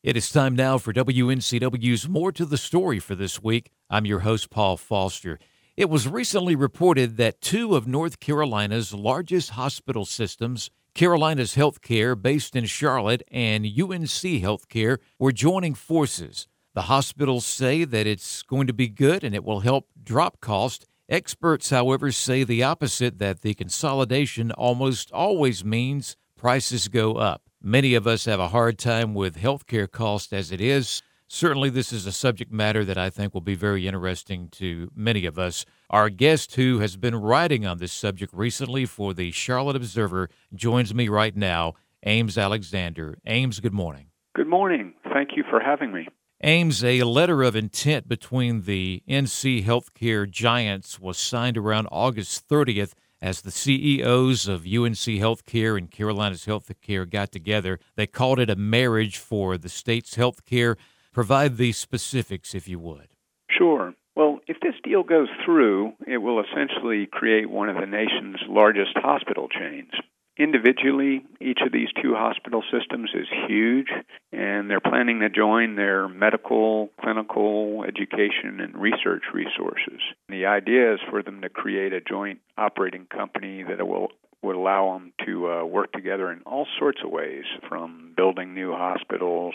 It is time now for WNCW's More to the Story for this week. I'm your host, Paul Foster. It was recently reported that two of North Carolina's largest hospital systems, Carolinas Healthcare, based in Charlotte, and UNC Healthcare, were joining forces. The hospitals say that it's going to be good and it will help drop cost. Experts, however, say the opposite, that the consolidation almost always means prices go up. Many of us have a hard time with healthcare costs as it is. Certainly, this is a subject matter that I think will be very interesting to many of us. Our guest, who has been writing on this subject recently for the Charlotte Observer, joins me right now, Ames Alexander. Ames, good morning. Good morning. Thank you for having me. Ames, a letter of intent between the NC Healthcare giants was signed around August 30th as the CEOs of UNC Healthcare and Carolinas Healthcare got together. They called it a marriage for the state's healthcare. Provide the specifics, if you would. Sure. Well, if this deal goes through, it will essentially create one of the nation's largest hospital chains. Individually, each of these two hospital systems is huge, and they're planning to join their medical, clinical, education, and research resources. The idea is for them to create a joint operating company that would allow them to work together in all sorts of ways, from building new hospitals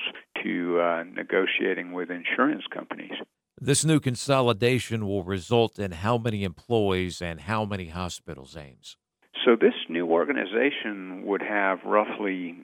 to negotiating with insurance companies. This new consolidation will result in how many employees and how many hospitals, Ames? So this new organization would have roughly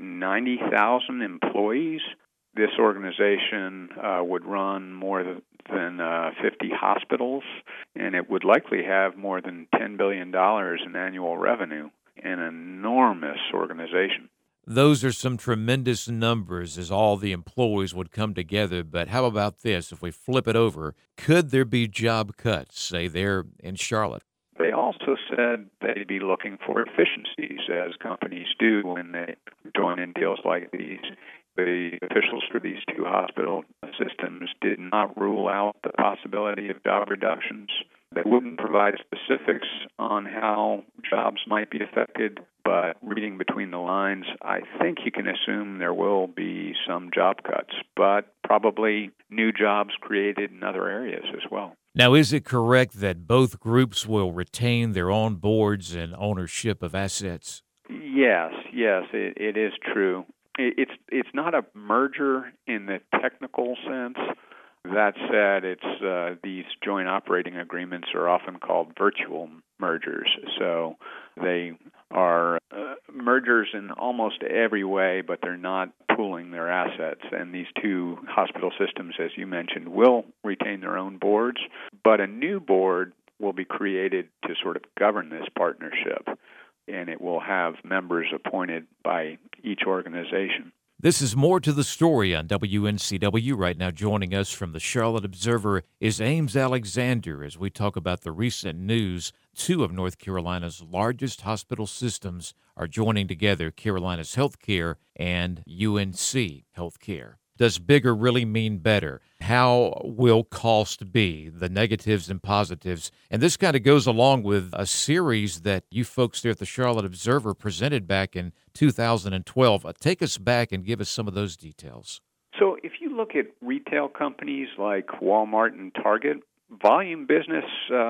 90,000 employees. This organization would run more than 50 hospitals, and it would likely have more than $10 billion in annual revenue. An enormous organization. Those are some tremendous numbers as all the employees would come together. But how about this? If we flip it over, could there be job cuts, say there in Charlotte? They also said they'd be looking for efficiencies, as companies do when they join in deals like these. The officials for these two hospital systems did not rule out the possibility of job reductions. They wouldn't provide specifics on how jobs might be affected, but reading between the lines, I think you can assume there will be some job cuts, but probably new jobs created in other areas as well. Now, is it correct that both groups will retain their own boards and ownership of assets? Yes, it is true. It's not a merger in the technical sense. That said, these joint operating agreements are often called virtual mergers. So they are mergers in almost every way, but they're not pooling their assets. And these two hospital systems, as you mentioned, will retain their own boards, but a new board will be created to sort of govern this partnership, and it will have members appointed by each organization. This is More to the Story on WNCW. Right now, joining us from the Charlotte Observer is Ames Alexander as we talk about the recent news. Two of North Carolina's largest hospital systems are joining together, Carolinas Healthcare and UNC Healthcare. Does bigger really mean better? How will cost be? The negatives and positives. And this kind of goes along with a series that you folks there at the Charlotte Observer presented back in 2012. Take us back and give us some of those details. So if you look at retail companies like Walmart and Target, volume business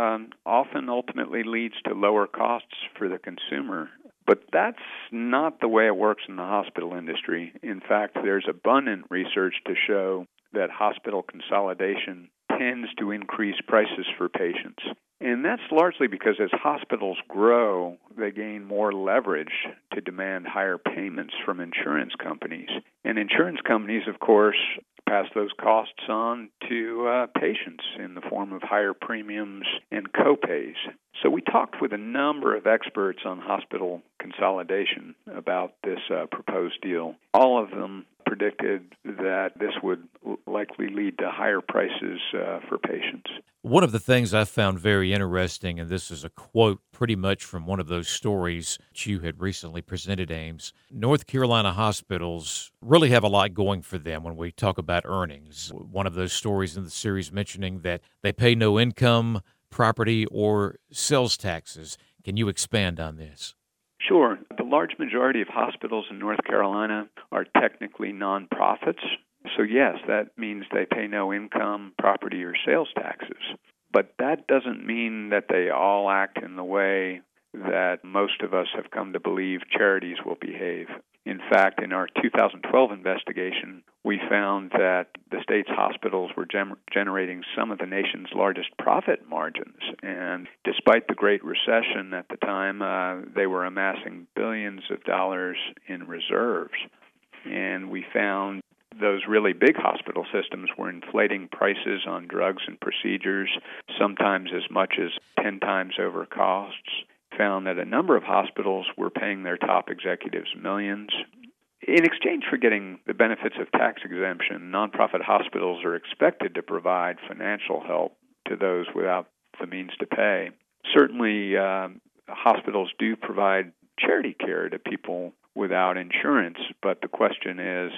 often ultimately leads to lower costs for the consumer. But that's not the way it works in the hospital industry. In fact, there's abundant research to show that hospital consolidation tends to increase prices for patients. And that's largely because as hospitals grow, they gain more leverage to demand higher payments from insurance companies. And insurance companies, of course, pass those costs on to patients in the form of higher premiums and copays. So we talked with a number of experts on hospital consolidation about this proposed deal. All of them predicted that this would likely lead to higher prices for patients. One of the things I found very interesting, and this is a quote pretty much from one of those stories that you had recently presented, Ames, North Carolina hospitals really have a lot going for them when we talk about earnings. One of those stories in the series mentioning that they pay no income, property, or sales taxes. Can you expand on this? Sure. The large majority of hospitals in North Carolina are technically nonprofits, So yes, that means they pay no income, property, or sales taxes. But that doesn't mean that they all act in the way that most of us have come to believe charities will behave. In fact, in our 2012 investigation, we found that the state's hospitals were generating some of the nation's largest profit margins. And despite the Great Recession at the time, they were amassing billions of dollars in reserves. And we found those really big hospital systems were inflating prices on drugs and procedures, sometimes as much as 10 times over costs. Found that a number of hospitals were paying their top executives millions. In exchange for getting the benefits of tax exemption, nonprofit hospitals are expected to provide financial help to those without the means to pay. Certainly, hospitals do provide charity care to people without insurance, but the question is,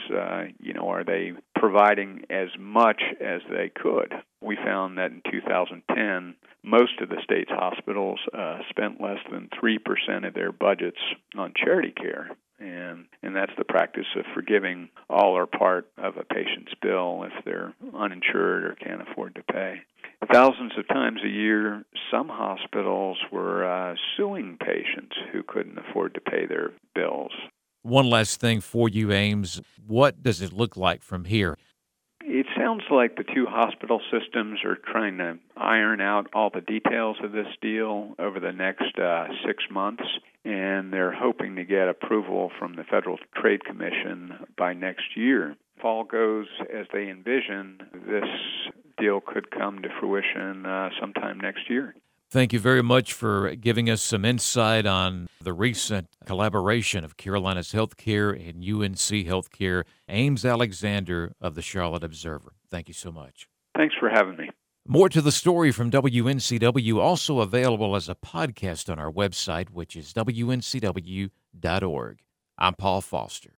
are they providing as much as they could? We found that in 2010, most of the state's hospitals spent less than 3% of their budgets on charity care, and that's the practice of forgiving all or part of a patient's bill if they're uninsured or can't afford to pay. Thousands of times a year, some hospitals were suing patients who couldn't afford to pay their bills. One last thing for you, Ames. What does it look like from here? It sounds like the two hospital systems are trying to iron out all the details of this deal over the next 6 months, and they're hoping to get approval from the Federal Trade Commission by next year. If all goes as they envision, this deal could come to fruition sometime next year. Thank you very much for giving us some insight on the recent collaboration of Carolinas Healthcare and UNC Healthcare. Ames Alexander of the Charlotte Observer. Thank you so much. Thanks for having me. More to the story from WNCW, also available as a podcast on our website, which is wncw.org. I'm Paul Foster.